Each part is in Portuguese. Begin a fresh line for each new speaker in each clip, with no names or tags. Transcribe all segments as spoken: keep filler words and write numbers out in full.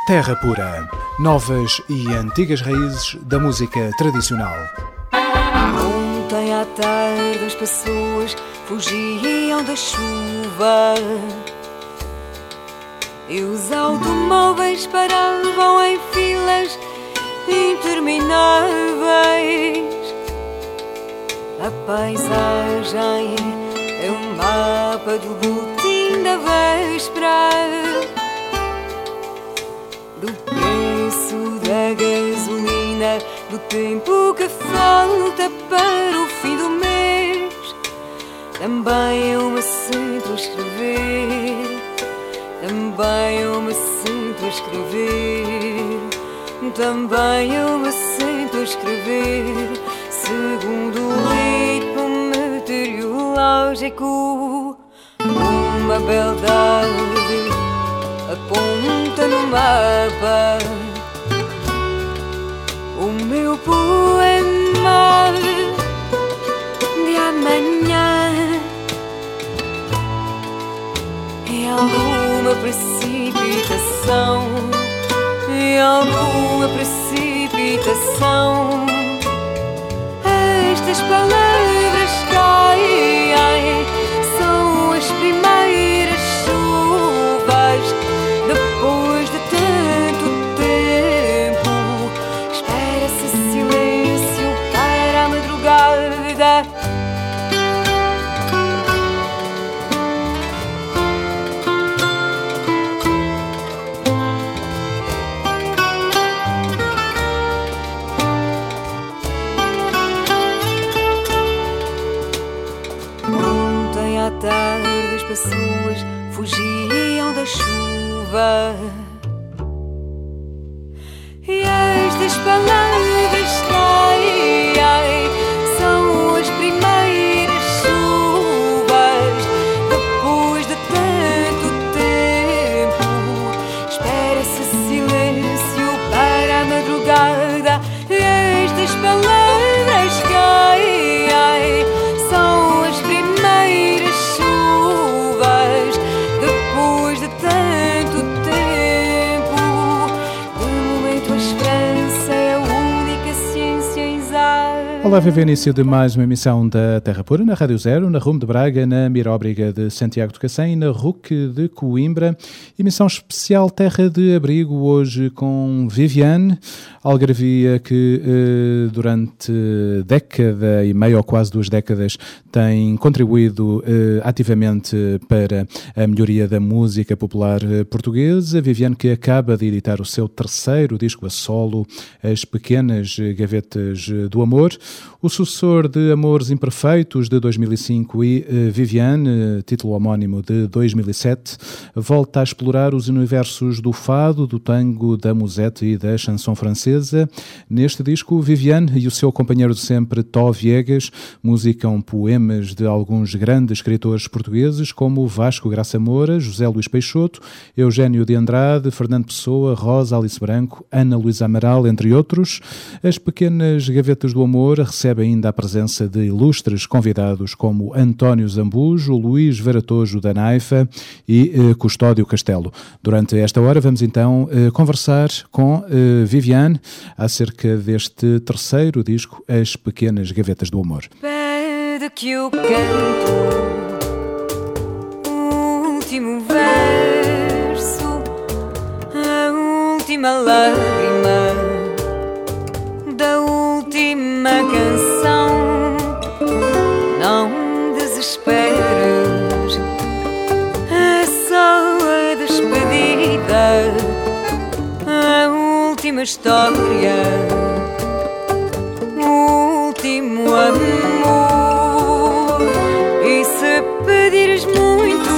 Terra Pura. Novas e antigas raízes da música tradicional.
Ontem à tarde as pessoas fugiam da chuva e os automóveis paravam em filas intermináveis. A paisagem é um mapa do boletim da véspera, do preço da gasolina, do tempo que falta para o fim do mês. Também eu me sinto a escrever, também eu me sinto a escrever, também eu me sinto a escrever, segundo o ritmo meteorológico. Uma beldade aponta no mapa o meu poema de amanhã. E alguma precipitação, e alguma precipitação, estas palavras caem, são as primeiras chuvas depois de tanto tempo. Espera-se silêncio para a madrugada. Ontem à tarde as pessoas fugiam da chuva e estas palavras caem, são as primeiras chuvas depois de tanto tempo. Espera-se silêncio para a madrugada. Estas palavras caem, são as primeiras chuvas depois de tanto tempo. De momento a esperança é a única ciência exata.
Olá, viva início de mais uma emissão da Terra Pura, na Rádio Zero, na Rumo de Braga, na Miróbriga de Santiago de Cacém e na R U C de Coimbra. Emissão especial Terra de Abrigo, hoje com Viviane, algarvia que eh, durante década e meia ou quase duas décadas tem contribuído eh, ativamente para a melhoria da música popular eh, portuguesa. Viviane que acaba de editar o seu terceiro disco a solo, As Pequenas Gavetas do Amor, o sucessor de Amores Imperfeitos de dois mil e cinco e eh, Viviane, título homónimo de dois mil e sete, volta a explorar os universos do fado, do tango, da musette e da chanson francesa. Neste disco, Viviane e o seu companheiro de sempre, Tó Viegas, musicam poemas de alguns grandes escritores portugueses como Vasco Graça Moura, José Luís Peixoto, Eugênio de Andrade, Fernando Pessoa, Rosa Alice Branco, Ana Luísa Amaral, entre outros. As Pequenas Gavetas do Amor recebe ainda a presença de ilustres convidados como António Zambujo, Luís Varatojo da Naifa e eh, Custódio Castelo. Durante esta hora vamos então eh, conversar com eh, Viviane acerca deste terceiro disco, As Pequenas Gavetas do Amor.
Pede que eu canto o último verso, a última lágrima da última canção. Não desesperes, é só a despedida, a última história, o último amor. E se pedires muito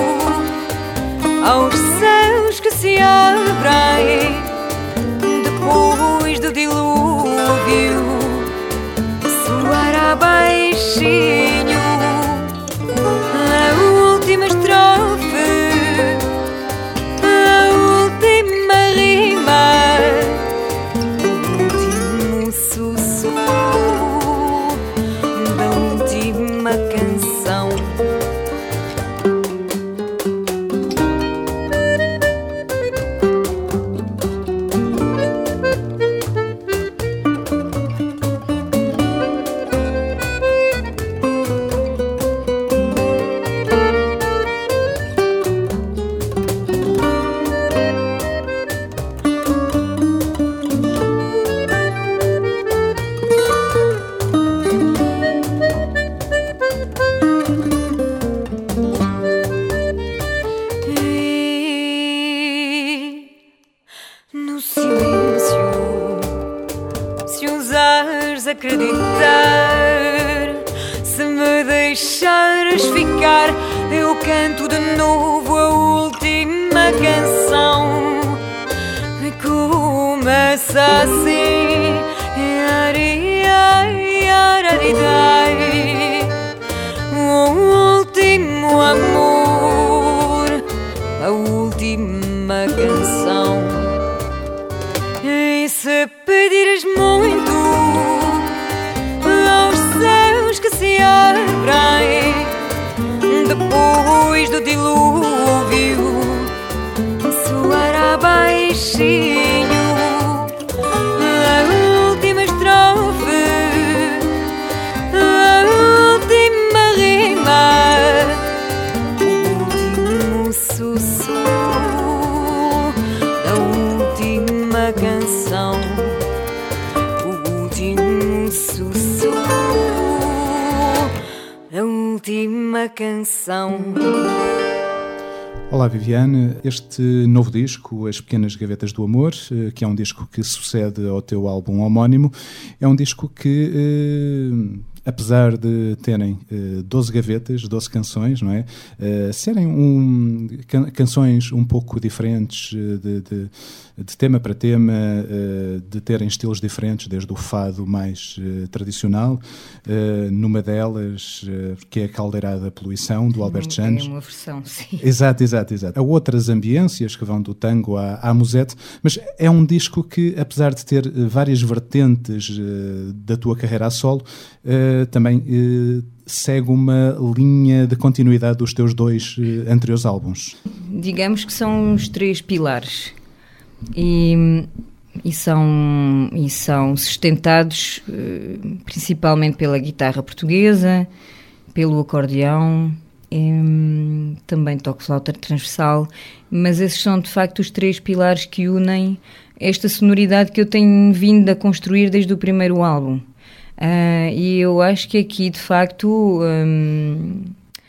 aos céus que se abrem depois do dilúvio, soará baixinho a última estrofe, a última rima, o último sussurro da última canção. deixares ficar, eu canto de novo a última canção. Começa assim, o último amor, a última canção. E se pedires muito aos céus que se abrem depois do dilúvio, soará baixinho a última estrofe, a última rima, o último sussurro da última canção, o último sussurro da última canção.
Olá Viviane, este novo disco, As Pequenas Gavetas do Amor, que é um disco que sucede ao teu álbum homónimo, é um disco que, eh, apesar de terem eh, doze gavetas, doze canções, não é? Eh, serem um, can- canções um pouco diferentes de, de, de tema para tema, eh, de terem estilos diferentes, desde o fado mais eh, tradicional, eh, numa delas, eh, que é a Caldeirada Poluição, do Alberto Janes.
É uma versão, sim.
Exato, exato, exato. Há outras ambiências que vão do tango à, à musette, mas é um disco que, apesar de ter uh, várias vertentes uh, da tua carreira a solo, uh, também uh, segue uma linha de continuidade dos teus dois uh, anteriores álbuns.
Digamos que são os três pilares e, e, são, e são sustentados uh, principalmente pela guitarra portuguesa, pelo acordeão. Um, também toco flauta transversal, mas esses são de facto os três pilares que unem esta sonoridade que eu tenho vindo a construir desde o primeiro álbum. Uh, e eu acho que aqui de facto um,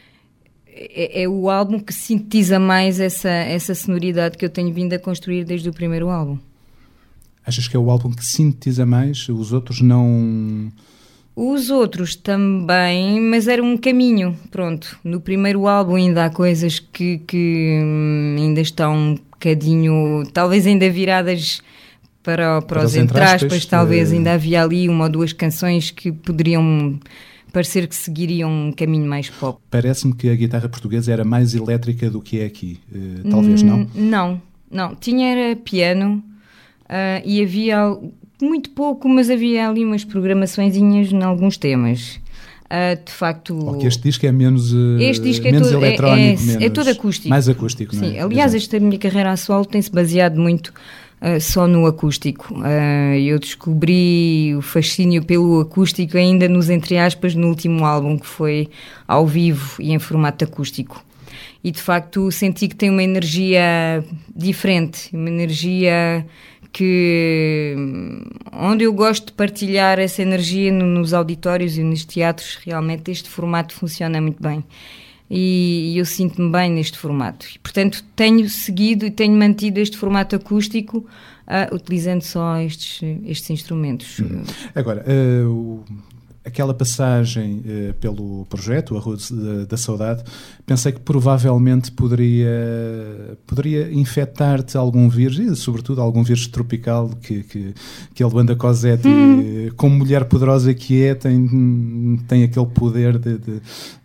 é, é o álbum que sintetiza mais essa, essa sonoridade que eu tenho vindo a construir desde o primeiro álbum.
Achas que é o álbum que sintetiza mais? Os outros não...
Os outros também, mas era um caminho, pronto. No primeiro álbum ainda há coisas que, que hum, ainda estão um bocadinho, talvez ainda viradas para, para, para os entraspas, aspas, talvez é... ainda havia ali uma ou duas canções que poderiam parecer que seguiriam um caminho mais pop.
Parece-me que a guitarra portuguesa era mais elétrica do que é aqui, uh, talvez não?
Não, não. Tinha era piano uh, e havia... muito pouco, mas havia ali umas programaçõezinhas em alguns temas. Uh, de facto...
Porque este disco é menos, uh,
este disco
menos
é todo,
eletrónico,
é, é,
menos,
é todo acústico.
Mais acústico, não é?
Sim, aliás,
Exato.
Esta minha carreira a solo tem-se baseado muito uh, só no acústico. Uh, eu descobri o fascínio pelo acústico ainda nos, entre aspas, no último álbum, que foi ao vivo e em formato acústico. E, de facto, senti que tem uma energia diferente, uma energia... que onde eu gosto de partilhar essa energia no, nos auditórios e nos teatros, realmente este formato funciona muito bem e, e eu sinto-me bem neste formato e, portanto, tenho seguido e tenho mantido este formato acústico uh, utilizando só estes, estes instrumentos.
Hum. Agora, uh, o... aquela passagem eh, pelo projeto, a Rua da, da Saudade, pensei que provavelmente poderia, poderia infectar-te algum vírus, e sobretudo algum vírus tropical que, que, que a Luanda Cosette, hum. como mulher poderosa que é, tem, tem aquele poder de, de,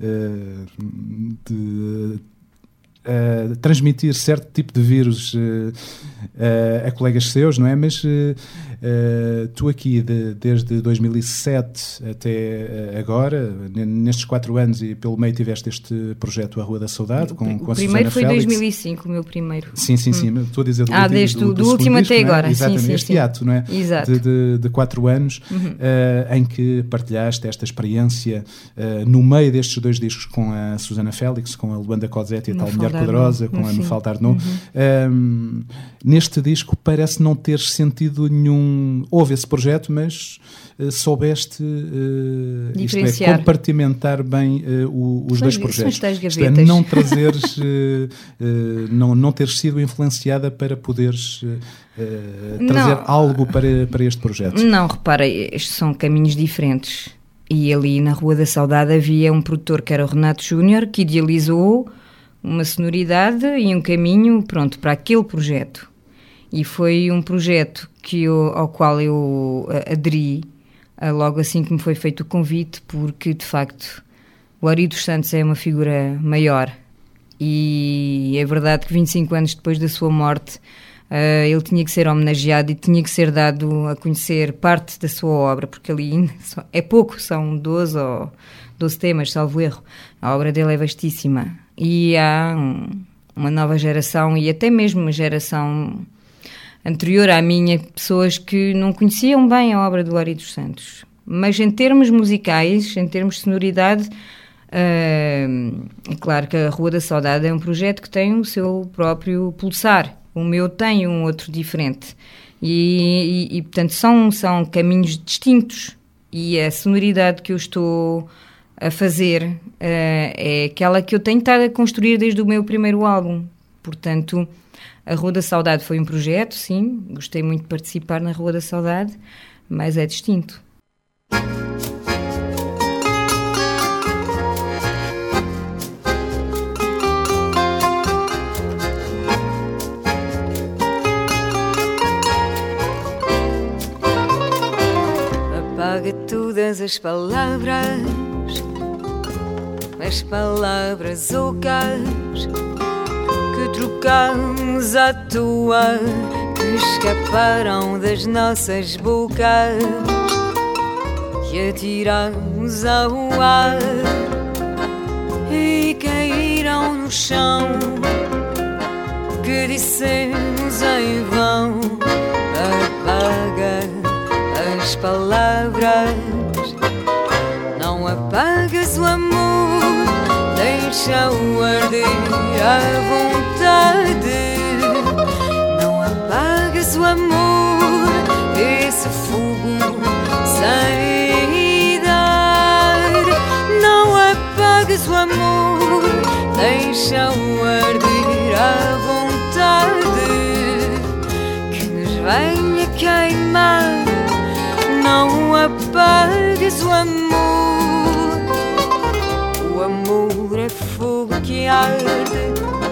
de Uh, transmitir certo tipo de vírus uh, uh, a colegas seus, não é? Mas uh, uh, tu aqui, de, desde dois mil e sete até agora, nestes quatro anos e pelo meio tiveste este projeto A Rua da Saudade, com, com a Susana Félix. O
primeiro foi dois mil e cinco, o meu primeiro.
Sim, sim, sim. Hum. Estou a dizer do
ah,
último,
desde
do, do,
do último
disco,
até agora.
É? Exatamente,
sim, sim,
este
sim.
ato, não é?
Exato.
De, de, de quatro anos, uhum. uh, em que partilhaste esta experiência uh, no meio destes dois discos com a Susana Félix, com a Luanda Cosette e a tal Mulher Poderosa, com a Mafalda Arnaud. Uhum. Um, neste disco parece não teres sentido nenhum... Houve esse projeto, mas uh, soubeste uh, isto é, compartimentar bem uh, o, os
são,
dois projetos.
Isto
é, não trazeres... uh, uh, não, não teres sido influenciada para poderes uh, uh, trazer
não.
algo para, para este projeto.
Não, repara, estes são caminhos diferentes. E ali na Rua da Saudade havia um produtor que era o Renato Júnior, que idealizou uma sonoridade e um caminho, pronto, para aquele projeto. E foi um projeto que eu, ao qual eu aderi logo assim que me foi feito o convite, porque de facto o Ari dos Santos é uma figura maior e é verdade que vinte e cinco anos depois da sua morte uh, ele tinha que ser homenageado e tinha que ser dado a conhecer parte da sua obra, porque ali é pouco, são doze ou doze temas, salvo erro. A obra dele é vastíssima e há um, uma nova geração e até mesmo uma geração anterior à minha, pessoas que não conheciam bem a obra do Ari dos Santos. Mas em termos musicais, em termos de sonoridade, uh, é claro que a Rua da Saudade é um projeto que tem o seu próprio pulsar. O meu tem um outro diferente. E, e, e portanto, são, são caminhos distintos. E a sonoridade que eu estou a fazer uh, é aquela que eu tenho estado a construir desde o meu primeiro álbum. Portanto, a Rua da Saudade foi um projeto, sim, gostei muito de participar na Rua da Saudade, mas é distinto.
Apaga todas as palavras, as palavras ocas que trocamos à toa, que escaparam das nossas bocas, que atiramos ao ar e caíram no chão, que dissemos em vão. Apaga as palavras, não apagas o amor, deixa-o arder à vontade. Não apagas o amor, esse fogo sem idade. Não apagas o amor, deixa-o arder à vontade. Que nos venha queimar, não apagues o amor. O amor é fogo que arde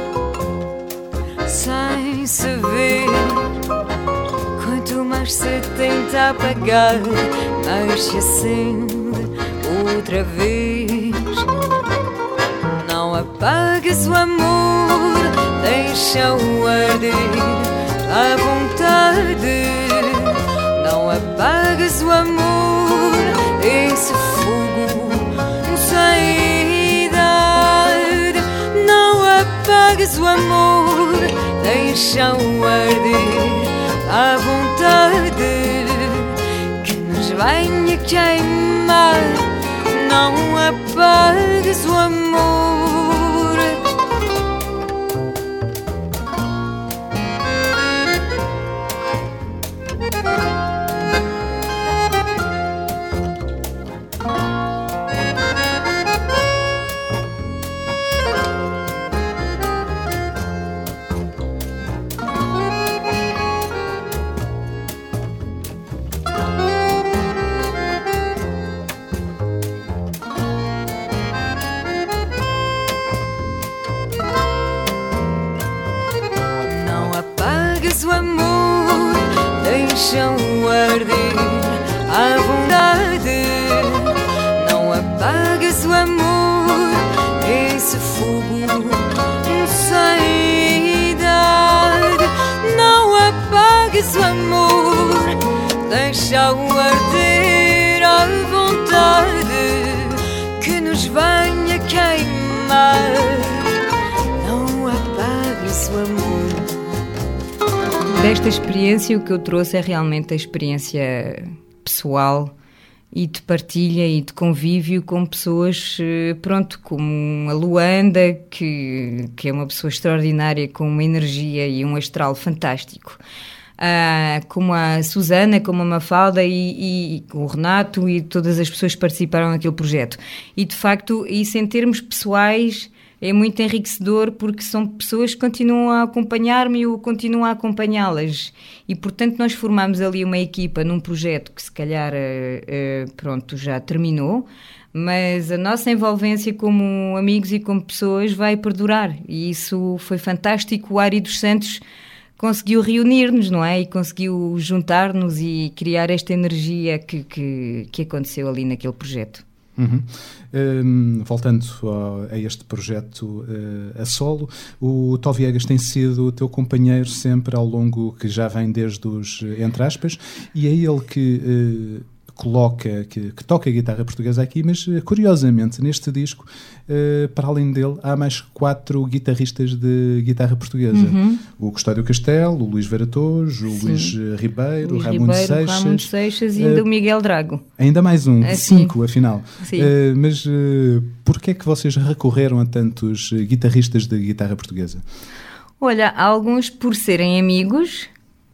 sem se ver. Quanto mais se tenta apagar, mais se acende outra vez. Não apagues o amor, deixa-o arder à vontade. Não apagas o amor, esse fogo sem idade. Não apagas o amor, deixa-o arder à vontade. Que nos venha queimar, não apagas o amor. O amor, deixa-o arder à vontade. Não apagas o amor, esse fogo sem idade. Não apagas o amor, deixa-o arder à vontade. Que nos venha queimar, não apagas o amor.
Desta experiência, o que eu trouxe é realmente a experiência pessoal e de partilha e de convívio com pessoas, pronto, como a Luanda, que, que é uma pessoa extraordinária, com uma energia e um astral fantástico. Ah, como a Susana, como a Mafalda e, e o Renato e todas as pessoas que participaram naquele projeto. E, de facto, isso em termos pessoais é muito enriquecedor porque são pessoas que continuam a acompanhar-me e eu continuo a acompanhá-las. E, portanto, nós formamos ali uma equipa num projeto que, se calhar, uh, uh, pronto, já terminou, mas a nossa envolvência como amigos e como pessoas vai perdurar. E isso foi fantástico. O Ari dos Santos conseguiu reunir-nos, não é? E conseguiu juntar-nos e criar esta energia que, que, que aconteceu ali naquele projeto.
Uhum. Um, voltando a, a este projeto uh, a solo, o Tó Viegas tem sido o teu companheiro sempre ao longo, que já vem desde os, entre aspas, e é ele que uh, coloca, que, que toca a guitarra portuguesa aqui, mas curiosamente neste disco, uh, para além dele, há mais quatro guitarristas de guitarra portuguesa. Uhum. O Custódio Castelo, o Luís Varatojo, o Luís Ribeiro, o Raimundo Seixas,
Raimundo Seixas e ainda uh, o Miguel Drago.
Ainda mais um,
assim.
cinco afinal. Uh, mas uh, porquê é que vocês recorreram a tantos guitarristas de guitarra portuguesa?
Olha, alguns por serem amigos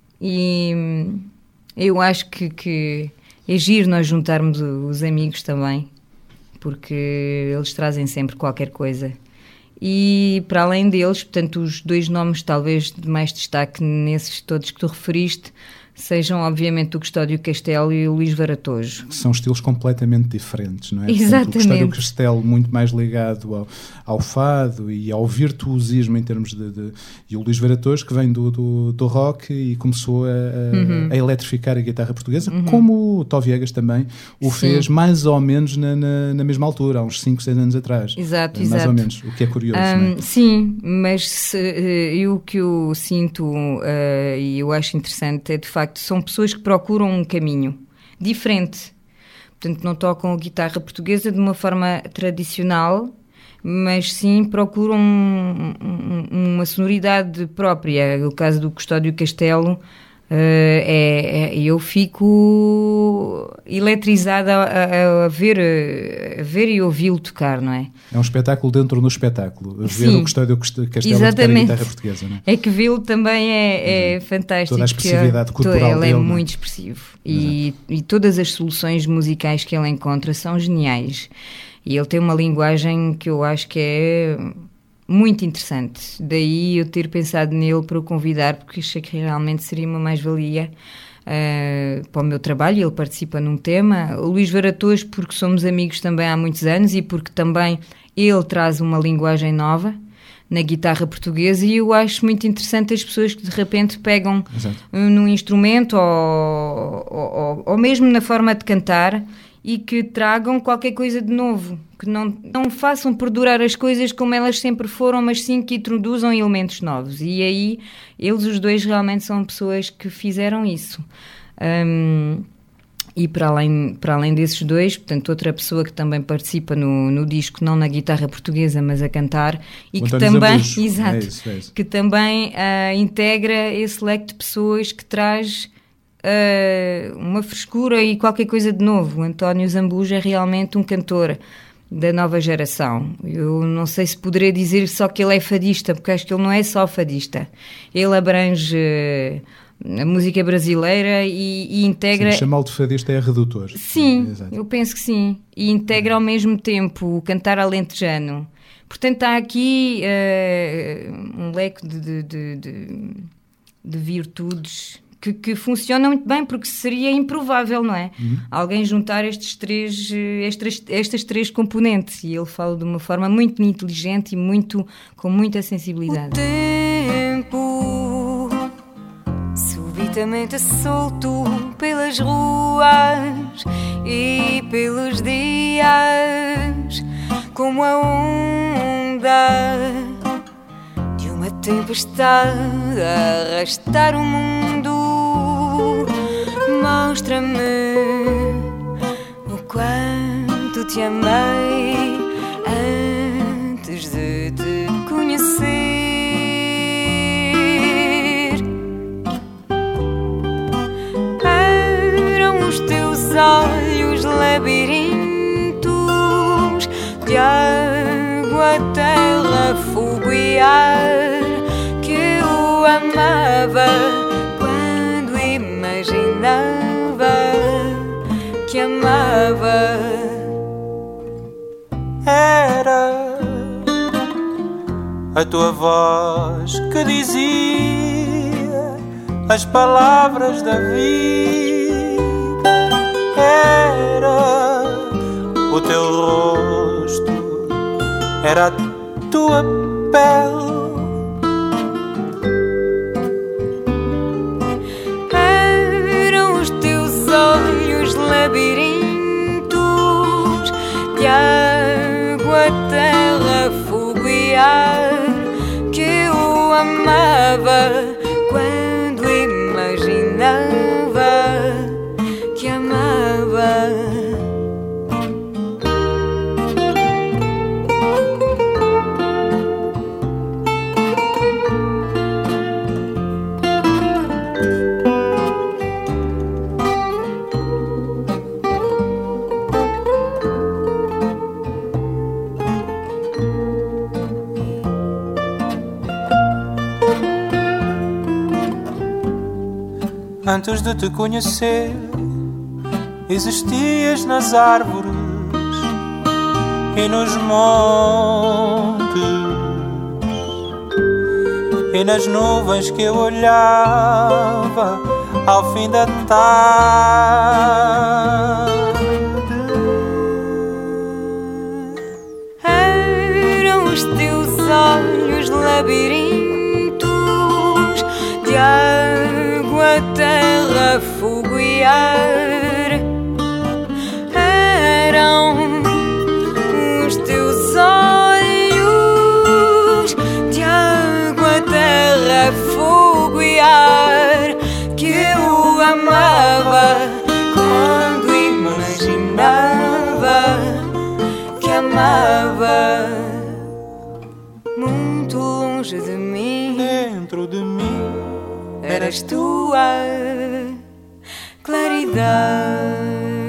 e eu acho que... que é giro nós juntarmos os amigos também, porque eles trazem sempre qualquer coisa. E para além deles, portanto, os dois nomes talvez de mais destaque nesses todos que tu referiste sejam obviamente o Custódio Castelo e o Luís Varatojo.
São estilos completamente diferentes, não é?
Exatamente.
Portanto, o Custódio Castelo muito mais ligado ao, ao fado e ao virtuosismo em termos de, de... E o Luís Varatojo que vem do, do, do rock e começou a, a, uhum. a eletrificar a guitarra portuguesa, uhum. como o Tó Viegas também o Sim. fez mais ou menos na, na, na mesma altura, há uns cinco, seis anos atrás.
Exato,
mais
exato.
ou menos, o que é curioso,
um,
não é?
Sim, mas se, eu, o que eu sinto uh, e eu acho interessante é de facto são pessoas que procuram um caminho diferente. Portanto, não tocam a guitarra portuguesa de uma forma tradicional, mas sim procuram um, um, uma sonoridade própria. O caso do Custódio Castelo, uh, é, é, eu fico eletrizada a, a, a, ver, a ver e ouvi-lo tocar, não é? É
um espetáculo dentro do espetáculo, ver
Sim,
o Custódio Castelo
exatamente.
tocar a guitarra portuguesa, não é?
É que vê-lo também é, é fantástico.
Toda a expressividade corporal
ele
dele,
é
não?
muito expressivo e, e todas as soluções musicais que ele encontra são geniais e ele tem uma linguagem que eu acho que é muito interessante, daí eu ter pensado nele para o convidar, porque achei que realmente seria uma mais-valia uh, para o meu trabalho. Ele participa num tema, o Luís Varatojo porque somos amigos também há muitos anos e porque também ele traz uma linguagem nova na guitarra portuguesa e eu acho muito interessante as pessoas que de repente pegam Exato. num instrumento ou, ou, ou mesmo na forma de cantar e que tragam qualquer coisa de novo, que não, não façam perdurar as coisas como elas sempre foram, mas sim que introduzam elementos novos. E aí, eles os dois realmente são pessoas que fizeram isso. Um, e para além, para além desses dois, portanto, outra pessoa que também participa no, no disco, não na guitarra portuguesa, mas a cantar, e
o
que
António
também,
Zambujo.
exato,
é isso, é isso.
que também uh, integra esse leque de pessoas que traz Uh, uma frescura e qualquer coisa de novo. O António Zambujo é realmente um cantor da nova geração. Eu não sei se poderia dizer só que ele é fadista, porque acho que ele não é só fadista. Ele abrange uh, a música brasileira e, e integra...
Sim, chamá-lo de fadista é redutor.
Sim,
Exato.
Eu penso que sim. E integra ao mesmo tempo o cantar alentejano. Portanto, há aqui uh, um leque de, de, de, de, de virtudes... Que, que funciona muito bem, porque seria improvável, não é? Uhum. Alguém juntar estes três, estas, estas três componentes. E ele fala de uma forma muito inteligente e muito, com muita sensibilidade.
O tempo subitamente solto pelas ruas e pelos dias, como a onda de uma tempestade a arrastar o mundo. Mostra-me o quanto te amei antes de te conhecer. Eram os teus olhos labirintos de água, terra, fogo e ar que eu amava. Imaginava que amava. Era
a tua voz que dizia as palavras da vida. Era o teu rosto, era a tua pele.
Eram os teus olhos labirintos de água, terra, fogo e ar, que eu amava quando imaginava que amava.
Antes de te conhecer, existias nas árvores e nos montes, e nas nuvens que eu olhava ao fim da tarde.
Eram os teus olhos labirintos de água, terra, fogo e ar. Eram os teus olhos de água, terra, fogo e ar, que eu amava quando imaginava que amava. Muito longe de mim,
Dentro de mim
eras tu a claridade.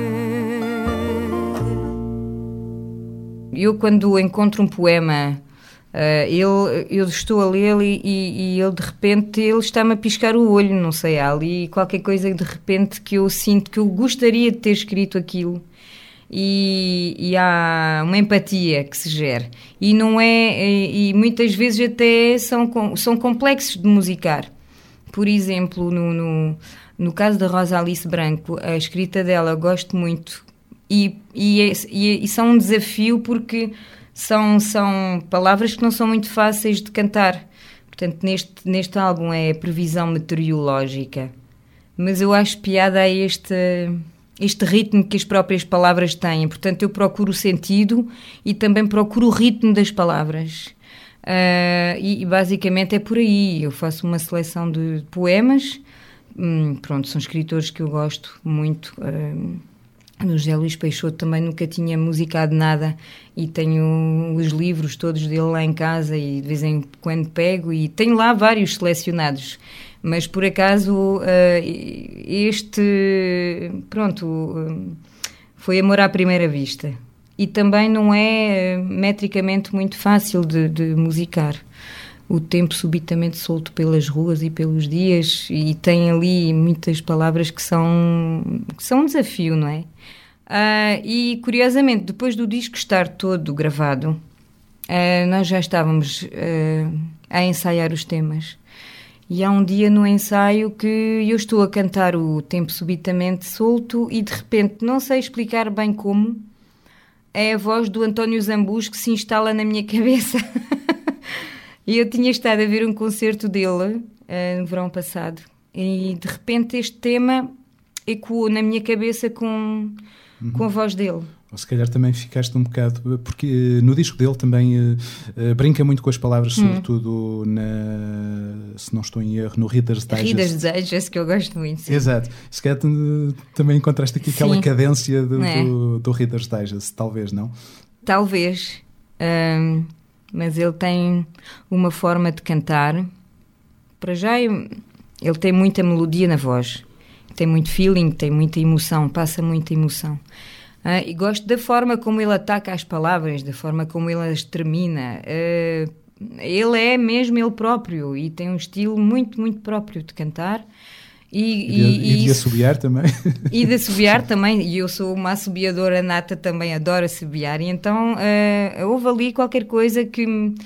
Eu, quando encontro um poema, uh, ele, eu estou a lê-lo e, e, e ele, de repente, ele está-me a piscar o olho, não sei, há ali qualquer coisa, de repente, que eu sinto que eu gostaria de ter escrito aquilo. E, e há uma empatia que se gera. E não é... E, e muitas vezes até são, são complexos de musicar. Por exemplo, no, no, no caso da Rosa Alice Branco, a escrita dela eu gosto muito e, e, é, e, e são um desafio porque são, são palavras que não são muito fáceis de cantar. Portanto, neste, neste álbum é a previsão meteorológica. Mas eu acho piada a este, este ritmo que as próprias palavras têm. Portanto, eu procuro o sentido e também procuro o ritmo das palavras. Uh, e, e basicamente é por aí. Eu faço uma seleção de poemas, hum, pronto, são escritores que eu gosto muito. Uh, no José Luís Peixoto também nunca tinha musicado nada e tenho os livros todos dele lá em casa e de vez em quando pego e tenho lá vários selecionados, mas por acaso uh, este, pronto, uh, foi amor à primeira vista. E também não é uh, metricamente muito fácil de, de musicar. O tempo subitamente solto pelas ruas e pelos dias, e tem ali muitas palavras que são, que são um desafio, não é? Uh, e, curiosamente, depois do disco estar todo gravado, uh, nós já estávamos uh, a ensaiar os temas. E há um dia no ensaio que eu estou a cantar o tempo subitamente solto e, de repente, não sei explicar bem como, é a voz do António Zambus que se instala na minha cabeça. E eu tinha estado a ver um concerto dele uh, no verão passado e de repente este tema ecoou na minha cabeça com, uhum. com a voz dele.
Ou se calhar também ficaste um bocado... Porque no disco dele também uh, uh, brinca muito com as palavras, hum. sobretudo na... Se não estou em erro, no Reader's Digest.
Reader's Digest, que eu gosto muito. Sim.
Exato. Se calhar também encontraste aqui aquela sim. cadência do, é. do, do Reader's Digest, talvez, não?
Talvez. Um... Mas ele tem uma forma de cantar. Para já, ele tem muita melodia na voz. Tem muito feeling, tem muita emoção, passa muita emoção. Uh, e gosto da forma como ele ataca as palavras, da forma como ele as termina. Uh, ele é mesmo ele próprio e tem um estilo muito, muito próprio de cantar. E,
e, e, e de isso, assobiar também.
E de assobiar também, e eu sou uma assobiadora nata também, adoro assobiar, e então uh, houve ali qualquer coisa que,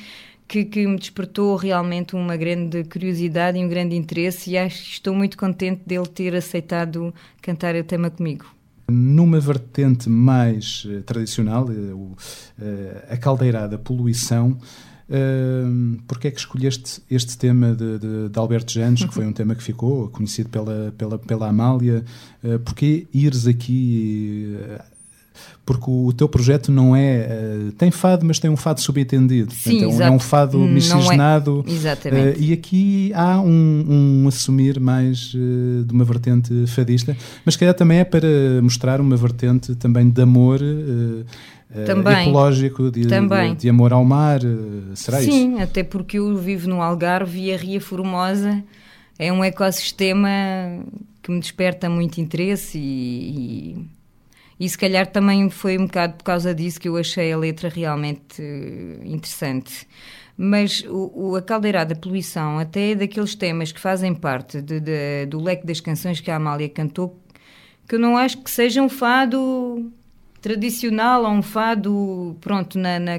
que, que me despertou realmente uma grande curiosidade e um grande interesse, e acho que estou muito contente dele ter aceitado cantar o tema comigo.
Numa vertente mais uh, tradicional, uh, uh, a caldeirada, poluição, uh, porque é que escolheste este tema de, de, de Alberto Janes, que foi um tema que ficou conhecido pela, pela, pela Amália? Uh, porquê ires aqui... Uh, porque o teu projeto não é... Uh, tem fado, mas tem um fado subentendido.
Sim,
Portanto,
exato.
É um fado miscigenado.
É. Exatamente.
Uh, e aqui há um, um assumir mais uh, de uma vertente fadista, mas se calhar também é para mostrar uma vertente também de amor uh, uh, ecológico, de, de, de amor ao mar. Uh, será
Sim,
isso?
Sim, até porque eu vivo no Algarve e a Ria Formosa é um ecossistema que me desperta muito interesse e... e... E se calhar também foi um bocado por causa disso que eu achei a letra realmente interessante. Mas o, o, a caldeirada poluição até é daqueles temas que fazem parte de, de, do leque das canções que a Amália cantou, que eu não acho que seja um fado tradicional ou um fado, pronto, na, na,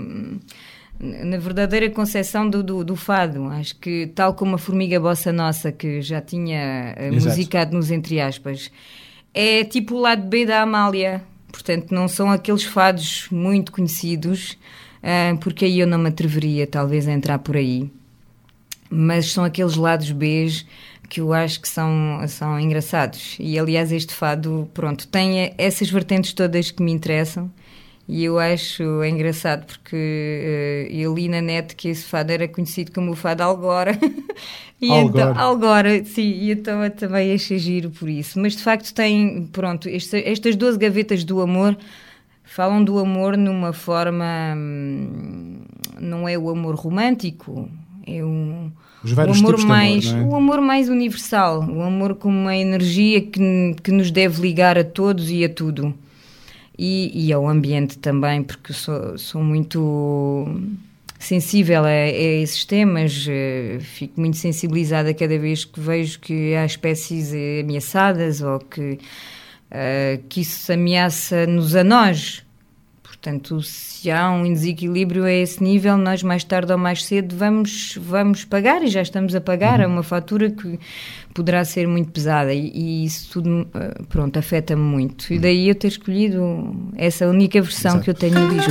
na verdadeira concepção do, do, do fado. Acho que tal como a Formiga Bossa Nossa, que já tinha musicado nos entre aspas, é tipo o lado B da Amália, portanto não são aqueles fados muito conhecidos, uh, porque aí eu não me atreveria talvez a entrar por aí, mas são aqueles lados B que eu acho que são, são engraçados, e aliás este fado, pronto, tem essas vertentes todas que me interessam, e eu acho engraçado porque uh, eu li na net que esse fado era conhecido como o fado Algora. E
Algora.
Então, Algora, sim, e então eu também achei giro por isso. Mas de facto tem, pronto, esta, estas doze gavetas do amor falam do amor numa forma, hum, não é o amor romântico, é um,
Os vários
o amor
tipos de
mais,
amor, não é?
o amor mais universal, o amor como uma energia que, que nos deve ligar a todos e a tudo. E, e ao ambiente também, porque sou, sou muito sensível a, a esses temas, uh, fico muito sensibilizada cada vez que vejo que há espécies ameaçadas ou que, uh, que isso ameaça-nos a nós. Portanto, se há um desequilíbrio a esse nível, nós mais tarde ou mais cedo vamos, vamos pagar, e já estamos a pagar, é uma fatura que poderá ser muito pesada, e, e isso tudo, pronto, afeta-me muito. E daí eu ter escolhido essa única versão Exato. Que eu tenho do disco.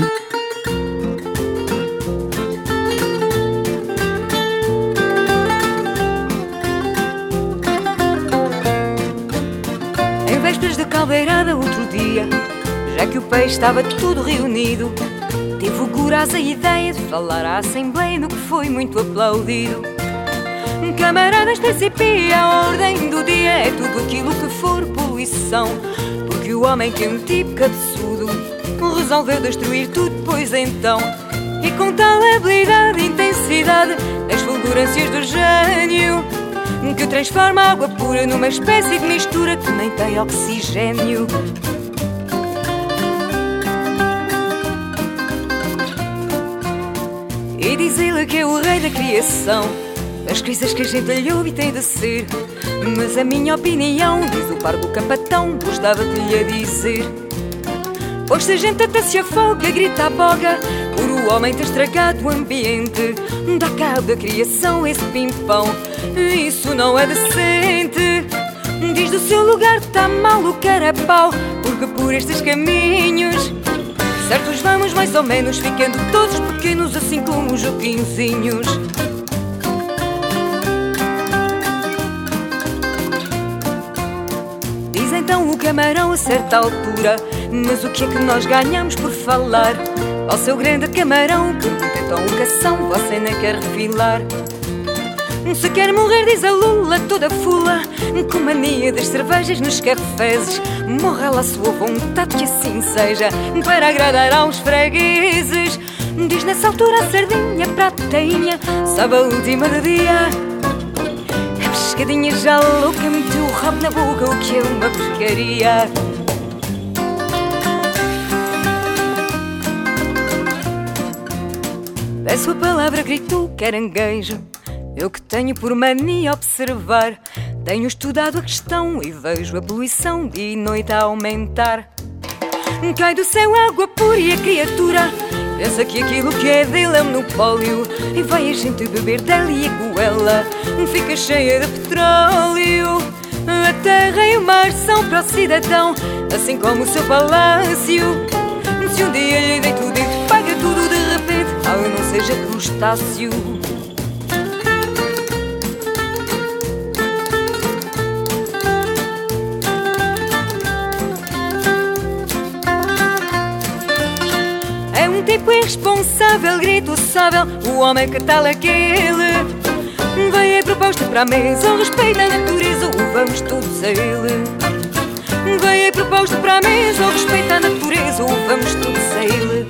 Em vésperas de caldeirada outro dia, já que o peixe estava tudo reunido, teve o Curaz a ideia de falar à Assembleia no que foi muito aplaudido. Camaradas, principia a ordem do dia, é tudo aquilo que for poluição, porque o homem que é um tipo cabeçudo resolveu destruir tudo, pois então, e com tal habilidade e intensidade as fulgurâncias do gênio, que transforma a água pura numa espécie de mistura que nem tem oxigênio. E diz ele que é o rei da criação, as coisas que a gente lhe ouve tem de ser. Mas a minha opinião, diz o pargo capatão, gostava de lhe dizer. Pois se a gente até se afoga, grita a boga, por o homem ter estragado o ambiente, dá cabo da criação esse pimpão, isso não é decente. Diz do seu lugar está mal o carapau, porque por estes caminhos certos vamos mais ou menos ficando todos pequenos, assim como os joquinzinhos. Diz então o camarão a certa altura, mas o que é que nós ganhamos por falar? Ao seu grande camarão, pergunta então o cação, você nem quer refilar. Se quer morrer, diz a lula toda fula, com mania das cervejas nos cafés, morra lá a sua vontade, que assim seja, para agradar aos fregueses. Diz nessa altura a sardinha para a tainha, sabe a última do dia, a pescadinha já louca meteu o rabo na boca, o que é uma pescaria. Peço a palavra, gritou caranguejo, eu que tenho por mania observar, tenho estudado a questão e vejo a poluição dia e noite a aumentar. Cai do céu água pura e a criatura Pensa que aquilo que é dele é monopólio e vai a gente beber dela e a goela fica cheia de petróleo. A terra e o mar são para o cidadão, assim como o seu palácio. Se um dia lhe dei tudo e paga tudo de repente, ah, não seja crustáceo. É um tipo irresponsável, grito sável, o homem que tal aquele. Vem a proposta para a mesa, o respeito à natureza, o vamos todos a ele. Vem a proposta para a mesa, o respeito à natureza, o vamos todos a ele.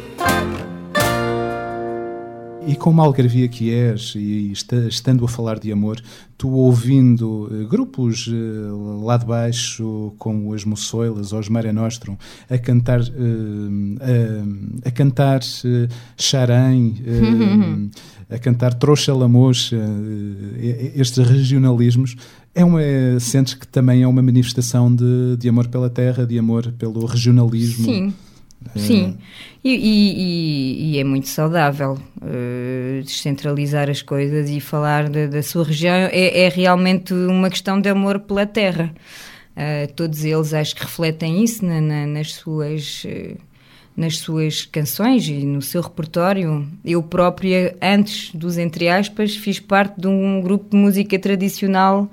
E como algarvia que és, e estando a falar de amor, tu ouvindo uh, grupos uh, lá de baixo, como as Moçoilas ou os Mare Nostrum, a cantar, uh, a, a cantar uh, Xarém, uh, a cantar Trouxa La Mocha, uh, estes regionalismos, é uma, sentes que também é uma manifestação de, de amor pela terra, de amor pelo regionalismo?
Sim. Sim, e, e, e é muito saudável uh, descentralizar as coisas e falar de, da sua região. É, é realmente uma questão de amor pela terra. Uh, todos eles acho que refletem isso na, na, nas, suas, uh, nas suas canções e no seu repertório. Eu própria, antes dos Entre Aspas, fiz parte de um grupo de música tradicional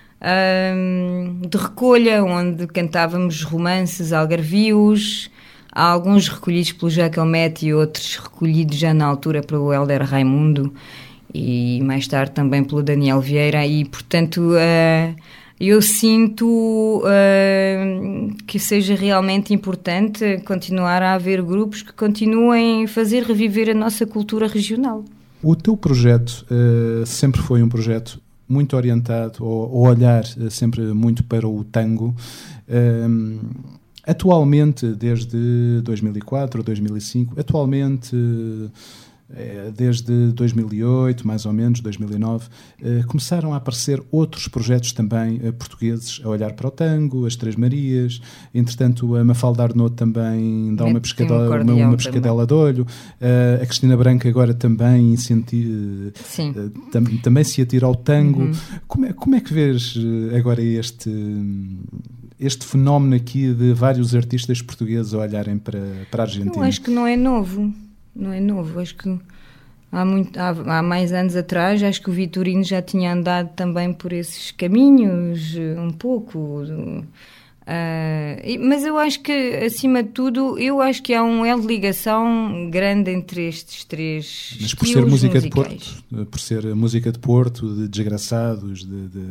uh, de recolha, onde cantávamos romances algarvios. Há alguns recolhidos pelo Jacomete e outros recolhidos já na altura pelo Hélder Raimundo e mais tarde também pelo Daniel Vieira, e portanto uh, eu sinto uh, que seja realmente importante continuar a haver grupos que continuem a fazer reviver a nossa cultura regional.
O teu projeto uh, sempre foi um projeto muito orientado, ou, ou olhar uh, sempre muito para o tango. Uh, Atualmente, desde dois mil e quatro ou dois mil e cinco, atualmente, desde dois mil e oito, mais ou menos, dois mil e nove, começaram a aparecer outros projetos também portugueses a olhar para o tango, as Três Marias. Entretanto, a Mafalda Arnaud também dá uma pescadela, uma, uma pescadela de olho. A Cristina Branca agora também, incenti- tam, também se atira ao tango. Uhum. Como é, como é que vês agora este... este fenómeno aqui de vários artistas portugueses a olharem para, para a Argentina?
Eu acho que não é novo, não é novo, acho que há, muito, há, há mais anos atrás, acho que o Vitorino já tinha andado também por esses caminhos, um pouco, uh, mas eu acho que, acima de tudo, eu acho que há um elo de ligação grande entre estes três
mas por ser música
musicais.
De Porto, por ser música de Porto, de desgraçados, de... de...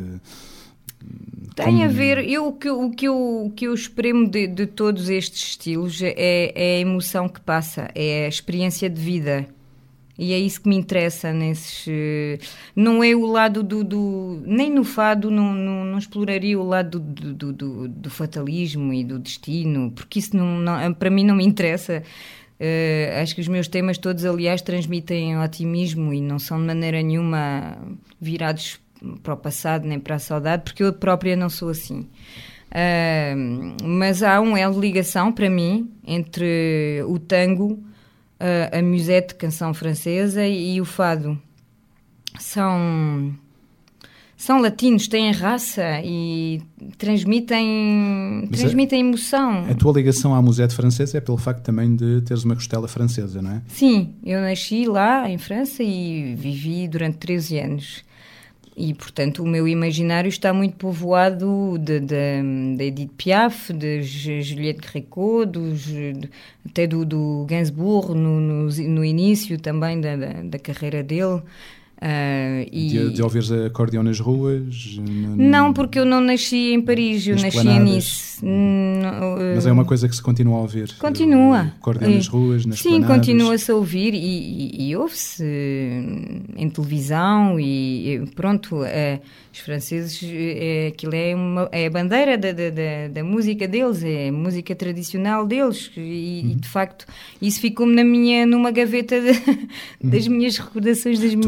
Tem
Como...
a ver, eu, o, que, o, que eu, o que eu exprimo de, de todos estes estilos é, é a emoção que passa, é a experiência de vida, e é isso que me interessa nesses, não é o lado do, do nem no fado não, não, não exploraria o lado do, do, do, do fatalismo e do destino, porque isso não, não, para mim não me interessa. Uh, acho que os meus temas todos, aliás, transmitem otimismo e não são de maneira nenhuma virados para o passado nem para a saudade, porque eu própria não sou assim. Uh, mas há um elo de ligação para mim entre o tango, uh, a musette, canção francesa, e, e o fado. São, são latinos, têm raça e transmitem, transmitem emoção.
A tua ligação à musette francesa é pelo facto também de teres uma costela francesa, não é?
Sim, eu nasci lá em França e vivi durante treze anos. E, portanto, o meu imaginário está muito povoado de, de, de Edith Piaf, de Juliette Gréco, dos, de, até do, do Gainsbourg, no, no, no início também da, da, da carreira dele. Uh, e...
de, de ouvires acordeão nas ruas? No,
não, porque eu não nasci em Paris, eu nasci em Nice. Não, uh...
Mas é uma coisa que se continua a ouvir?
Continua.
Acordeão nas ruas, nas
Sim,
planadas?
continua-se a ouvir e, e, e ouve-se em televisão e, e pronto, uh, os franceses, é, aquilo é, uma, é a bandeira da, da, da, da música deles, é a música tradicional deles e, uhum. e de facto, isso ficou-me na minha, numa gaveta de, das minhas recordações, das minhas
tu,
memórias.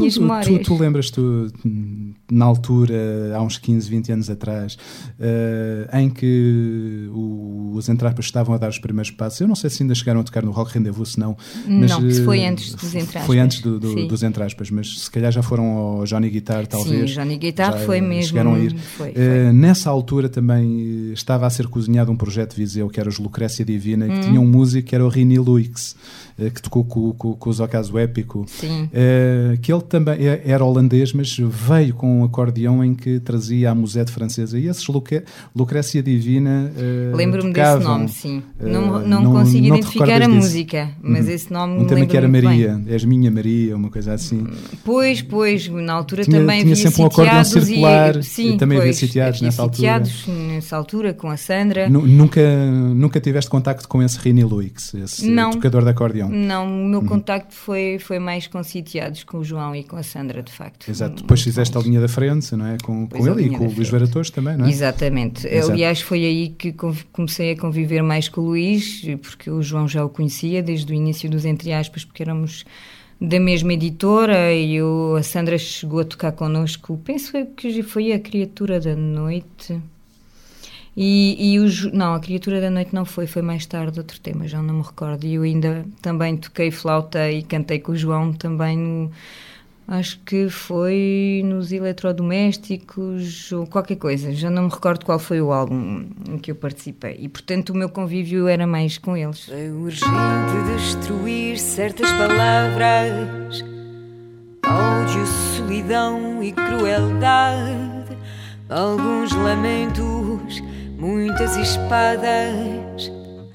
tu, tu lembras-te, na altura, há uns quinze, vinte anos atrás, uh, em que o, os Entrapas estavam a dar os primeiros passos? Eu não sei se ainda chegaram a tocar no Rock Rendezvous, se não. Mas,
não, se foi
uh,
antes dos Entraspas.
Foi antes do, do, dos Entraspas, mas se calhar já foram ao Johnny Guitar, talvez.
Sim, Johnny Guitar foi mesmo.
Chegaram a ir.
Foi,
uh,
foi.
Nessa altura também estava a ser cozinhado um projeto de Viseu, que era os Lucrécia Divina, que hum. tinha um músico que era o Rini Luix, que tocou com, com, com o Zocaso Épico, uh, que ele também era holandês, mas veio com um acordeão em que trazia a musette francesa. E esses Lucre, Lucrécia Divina uh,
lembro-me
tocavam,
desse nome, sim. Uh, não, não,
não
consigo
não
identificar a
disso.
música, mas uhum. esse nome
um tema que era Maria,
bem.
És minha Maria, uma coisa assim.
Pois, pois, na altura
tinha,
também
tinha
havia
sempre um acordeão circular,
e, sim,
e também
pois,
havia sitiados
havia
nessa
sitiados
altura.
nessa altura, com a Sandra.
N- nunca, nunca tiveste contacto com esse Rini Luix, esse
não,
tocador de acordeão?
Não, o meu contacto foi, foi mais com sitiados, com o João e com a Sandra, de facto.
Exato, depois fizeste mais. A linha da frente, não é? Com, com ele e com o Luís Varatoso também, não é?
Exatamente.
Exato.
Aliás, foi aí que comecei a conviver mais com o Luís, porque o João já o conhecia desde o início dos Entre Aspas, porque éramos da mesma editora e eu, a Sandra chegou a tocar connosco, penso que foi a Criatura da Noite... E, e o, não, a Criatura da Noite não foi, foi mais tarde outro tema, já não me recordo. E eu ainda também toquei flauta e cantei com o João também no, acho que foi nos Eletrodomésticos ou qualquer coisa, já não me recordo qual foi o álbum em que eu participei. E portanto o meu convívio era mais com eles.
É urgente destruir certas palavras, ódio, solidão e crueldade, alguns lamentos, muitas espadas.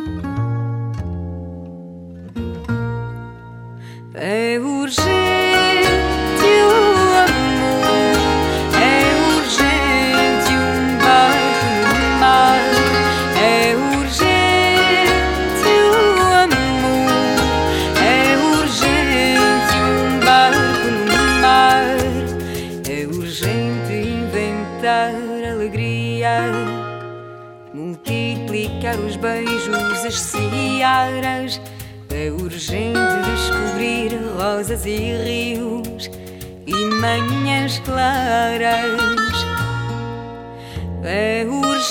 É urgente o amor, é urgente um barco no mar. É urgente o amor, é urgente um barco no mar. É urgente inventar alegria, multiplicar os beijos, as searas. É urgente descobrir rosas e rios e manhãs claras. É urgente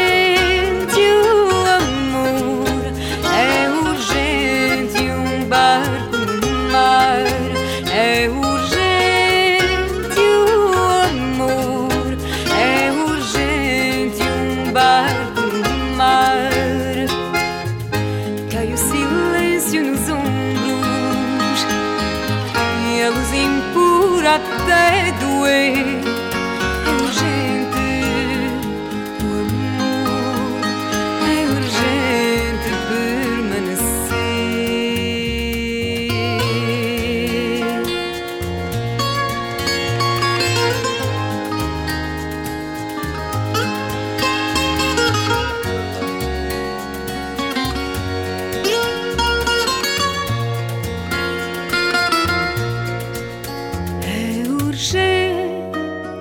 o amor, é urgente um barco no mar. É urgente o amor, é urgente um barco no mar. Cai o silêncio nos ombros e a luz impura até doer. É urgente o amor, é urgente permanecer. É urgente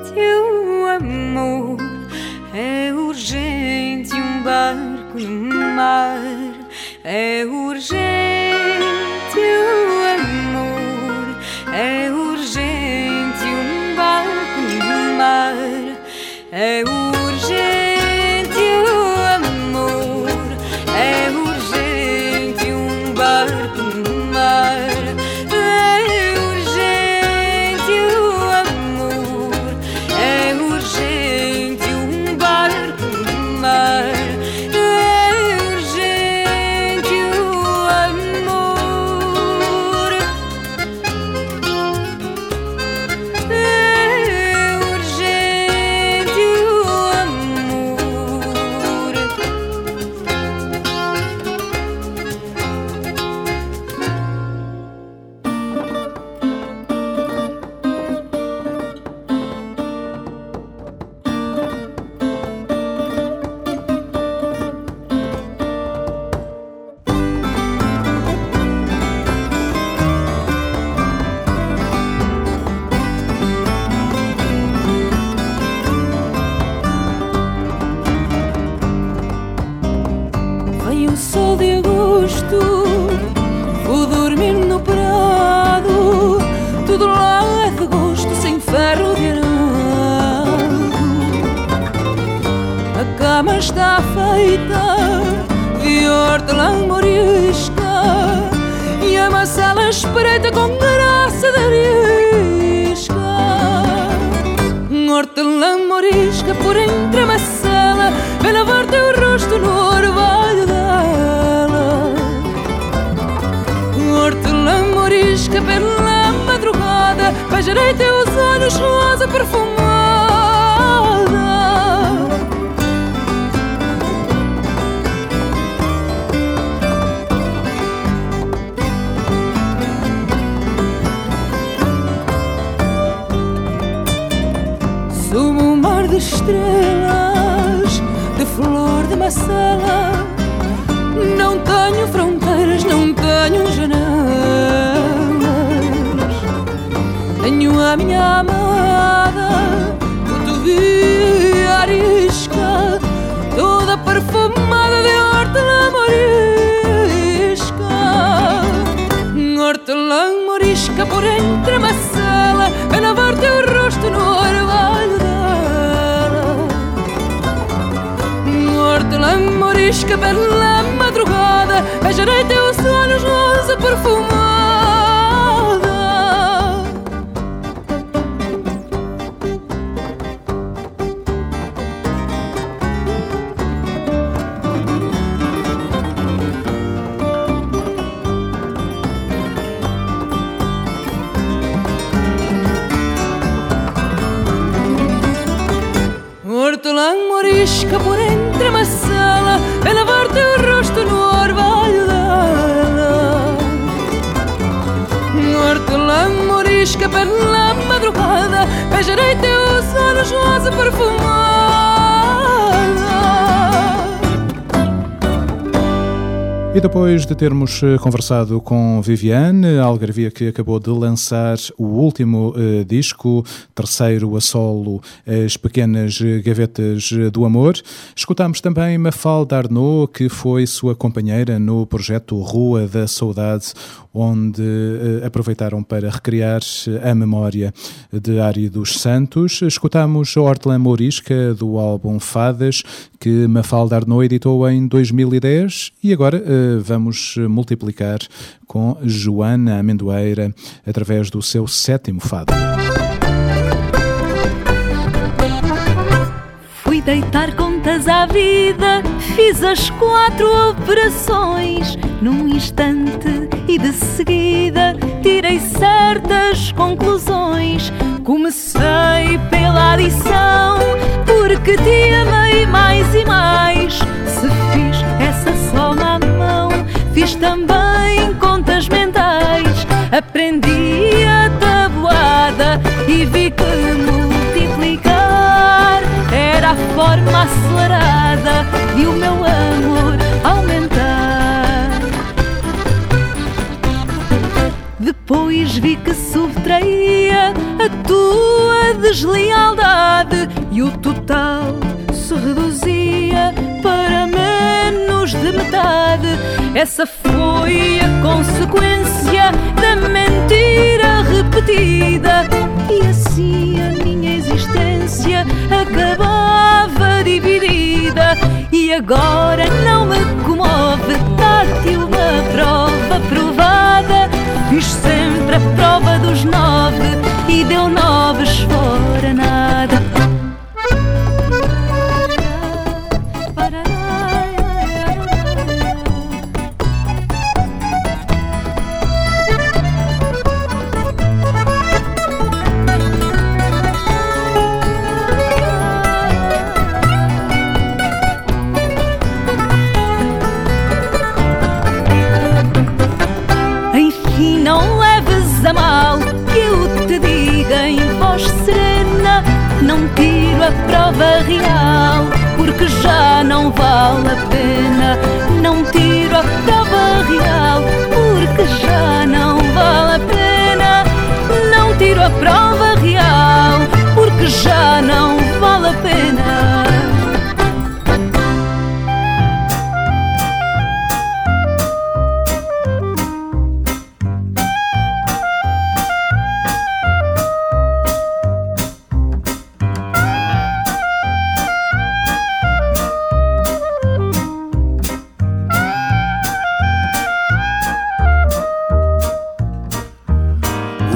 hortelã morisca e a macela espreita com graça de arisca. Hortelã morisca por entre a macela, vem lavar teu rosto no orvalho dela. Hortelã morisca pela madrugada, beijarei teus olhos rosa perfumada. Sob um mar de estrelas, de flor de macela, não tenho fronteiras, não tenho janelas. Tenho a minha amada, cotovia arisca, toda perfumada de hortelã morisca. Hortelã morisca por entre a macela, vem lavar teu rosto no orvalho dela. Hortelã morisca pela madrugada, beijarei teus olhos rosa perfumada. Hortelã morisca por entre a macela, vem lavar teu rosto no orvalho dela. Hortelã morisca pela madrugada, beijarei teus olhos rosa perfumada.
E depois de termos conversado com Viviane, a algarvia que acabou de lançar o último uh, disco, terceiro a solo, As Pequenas Gavetas do Amor, escutámos também Mafalda Arnaud, que foi sua companheira no projeto Rua da Saudade, onde uh, aproveitaram para recriar a memória de Ari dos Santos. Escutámos a Hortelã morisca do álbum Fadas, que Mafalda Arnaud editou em dois mil e dez, e agora uh, vamos multiplicar com Joana Amendoeira através do seu sétimo fado.
Fui deitar contas à vida, fiz as quatro operações num instante e de seguida tirei certas conclusões. Comecei pela adição, porque te amei mais e mais. Se fiz essa soma à mão, fiz também contas mentais. Aprendi a tabuada e vi que multiplicar era a forma acelerada de o meu amor aumentar. Depois vi que subtraía a tua deslealdade e o total se reduzia para menos de metade. Essa foi a consequência da mentira repetida, e assim a minha existência acabava dividida. E agora não me comove dar-te uma prova provada. Fiz sempre a prova dos nove e deu noves fora nada. Não leves a mal que eu te diga em voz serena. Não tiro a prova real, porque já não vale a pena. Não tiro a prova real, porque já não vale a pena. Não tiro a prova real, porque já não vale a pena.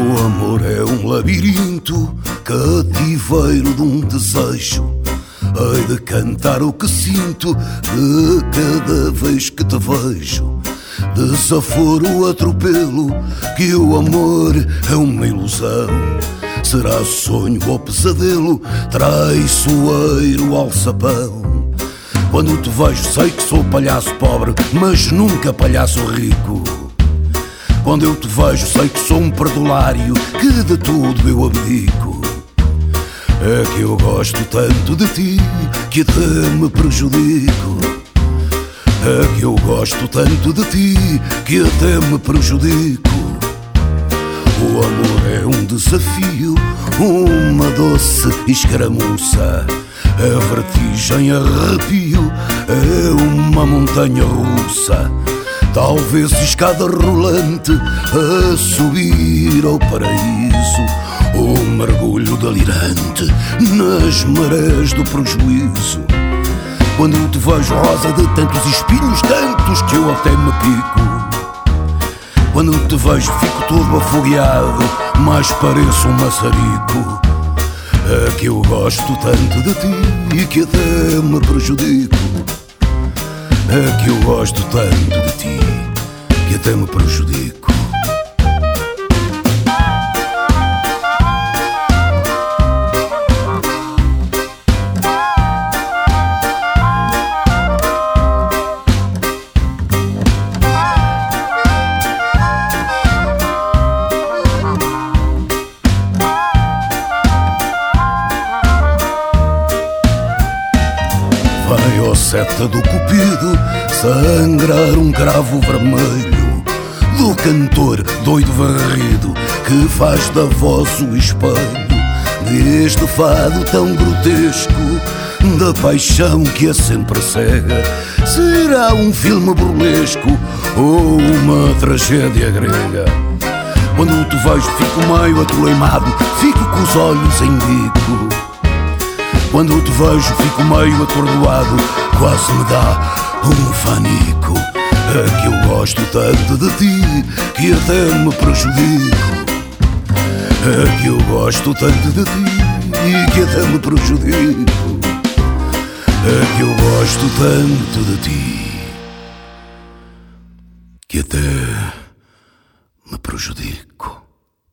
O amor é um labirinto, cativeiro de um desejo. Hei de cantar o que sinto de cada vez que te vejo. Desaforo, atropelo, que o amor é uma ilusão. Será sonho ou pesadelo, traiçoeiro alçapão. Quando te vejo sei que sou palhaço pobre, mas nunca palhaço rico. Quando eu te vejo sei que sou um perdulário, que de tudo eu abdico. É que eu gosto tanto de ti, que até me prejudico. É que eu gosto tanto de ti, que até me prejudico. O amor é um desafio, uma doce escaramuça. É vertigem, arrepio, é uma montanha russa. Talvez escada rolante a subir ao paraíso, ou um mergulho delirante nas marés do prejuízo. Quando te vejo rosa de tantos espinhos, tantos que eu até me pico. Quando te vejo fico todo afogueado, mas pareço um maçarico. É que eu gosto tanto de ti e que até me prejudico. É que eu gosto tanto de ti que até me prejudico. Seta do cupido, sangrar um cravo vermelho do cantor doido varrido que faz da voz o espelho deste fado tão grotesco da paixão que é sempre cega. Será um filme burlesco ou uma tragédia grega? Quando te vejo fico meio atoleimado, fico com os olhos em bico. Quando te vejo fico meio atordoado, quase me dá um fanico. É que eu gosto tanto de ti que até me prejudico. É que eu gosto tanto de ti que até me prejudico. É que eu gosto tanto de ti que até me prejudico.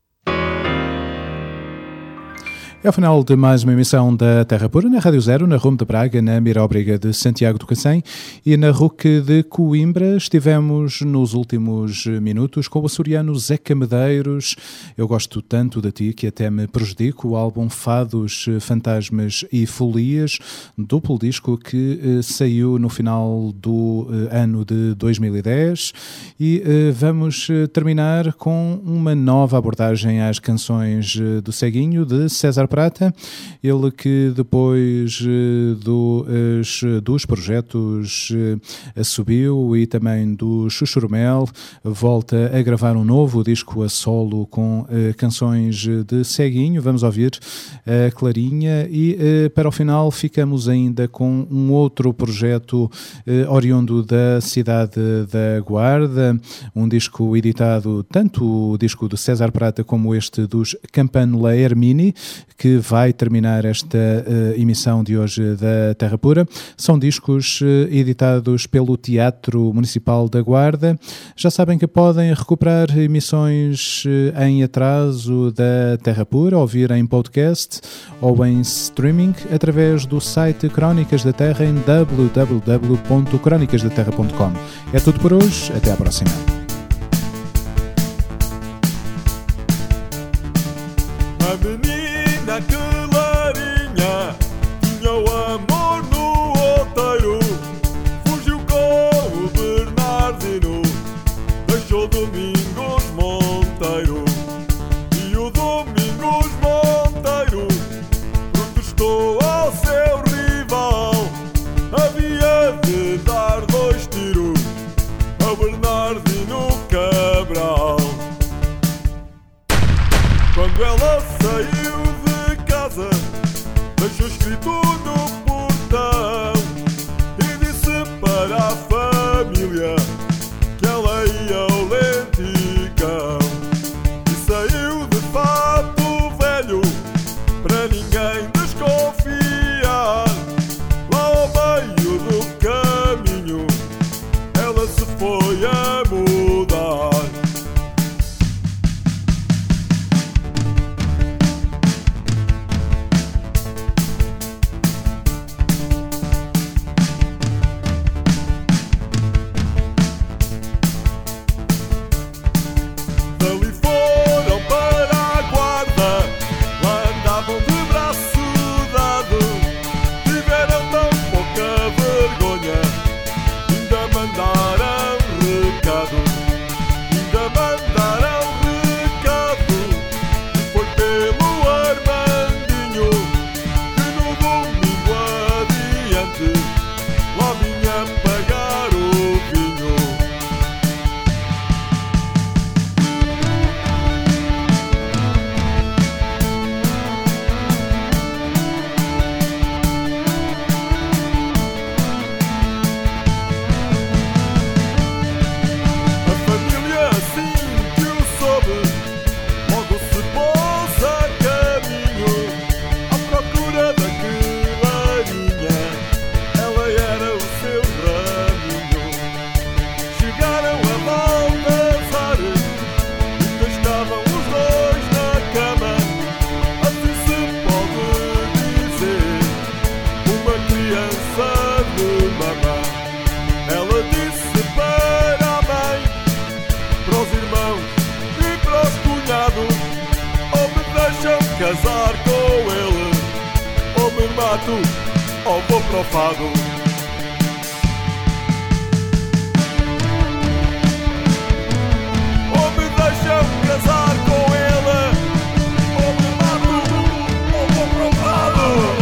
É o final de mais uma emissão da Terra Pura, na Rádio Zero, na Rumo de Braga, na Miróbriga de Santiago do Cacém e na R U C de Coimbra. Estivemos nos últimos minutos com o açoriano Zeca Medeiros. Eu gosto tanto de ti que até me prejudico. O álbum Fados, Fantasmas e Folias, duplo disco que eh, saiu no final do eh, ano de dois mil e dez. E eh, vamos eh, terminar com uma nova abordagem às canções eh, do Ceguinho, de César Prata, ele que depois do, as, dos projetos a Subiu e também do Chuchurmel, volta a gravar um novo disco a solo com uh, canções de Ceguinho. Vamos ouvir a Clarinha e uh, para o final ficamos ainda com um outro projeto uh, oriundo da cidade da Guarda, um disco editado, tanto o disco de César Prata como este dos Campanula Hermini, que vai terminar esta uh, emissão de hoje da Terra Pura. São discos uh, editados pelo Teatro Municipal da Guarda. Já sabem que podem recuperar emissões uh, em atraso da Terra Pura, ouvir em podcast ou em streaming através do site Crónicas da Terra em w w w ponto crónicas da terra ponto com. É tudo por hoje. Até à próxima.
A Clarinha tinha o amor no outeiro, fugiu com o Bernardino, deixou o Domingos Monteiro. E o Domingos Monteiro protestou ao seu rival, havia de dar dois tiros ao Bernardino Cabral. Quando ela saiu deixou escrito no portão e disse para a família que ela ia ao Lenticão. E saiu de casar com ele, ou me mato, ou vou para o fado. Ou me deixam casar com ele, ou me mato, ou vou para o fado.